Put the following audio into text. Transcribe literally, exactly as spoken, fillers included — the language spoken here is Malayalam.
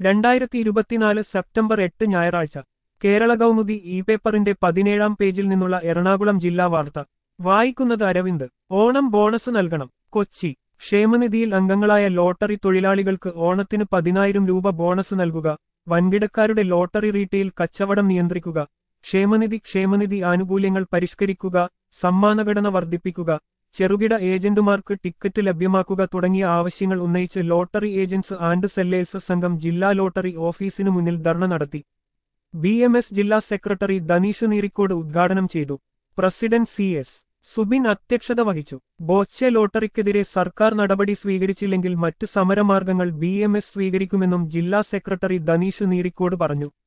രണ്ടായിരത്തി ഇരുപത്തിനാല് സെപ്റ്റംബർ എട്ട് ഞായറാഴ്ച കേരള കൗമുദി ഇ പേപ്പറിന്റെ പതിനേഴാം പേജിൽ നിന്നുള്ള എറണാകുളം ജില്ലാ വാർത്ത വായിക്കുന്നത് അരവിന്ദ്. ഓണം ബോണസ് നൽകണം. കൊച്ചി. ക്ഷേമനിധിയിൽ അംഗങ്ങളായ ലോട്ടറി തൊഴിലാളികൾക്ക് ഓണത്തിന് പതിനായിരം രൂപ ബോണസ് നൽകുക. വൻകിടക്കാരുടെ ലോട്ടറി റീറ്റെയിൽ കച്ചവടം നിയന്ത്രിക്കുക. ക്ഷേമനിധി ക്ഷേമനിധി ആനുകൂല്യങ്ങൾ പരിഷ്കരിക്കുക. സമ്മാനഘടന വർദ്ധിപ്പിക്കുക. ചെറുകിട ഏജന്റുമാർക്ക് ടിക്കറ്റ് ലഭ്യമാക്കുക തുടങ്ങിയ ആവശ്യങ്ങൾ ഉന്നയിച്ച് ലോട്ടറി ഏജന്റ്സ് ആൻഡ് സെല്ലേഴ്സ് സംഘം ജില്ലാ ലോട്ടറി ഓഫീസിനു മുന്നിൽ ധർണ നടത്തി. ബി എം എസ് ജില്ലാ സെക്രട്ടറി ധനീഷ് നീറിക്കോട് ഉദ്ഘാടനം ചെയ്തു. പ്രസിഡന്റ് സി എസ് സുബിൻ അധ്യക്ഷത വഹിച്ചു. ബോച്ചെ ലോട്ടറിക്കെതിരെ സർക്കാർ നടപടി സ്വീകരിച്ചില്ലെങ്കിൽ മറ്റ് സമരമാർഗങ്ങൾ ബി എം എസ് സ്വീകരിക്കുമെന്നും ജില്ലാ സെക്രട്ടറി ധനീഷ് നീറിക്കോട് പറഞ്ഞു.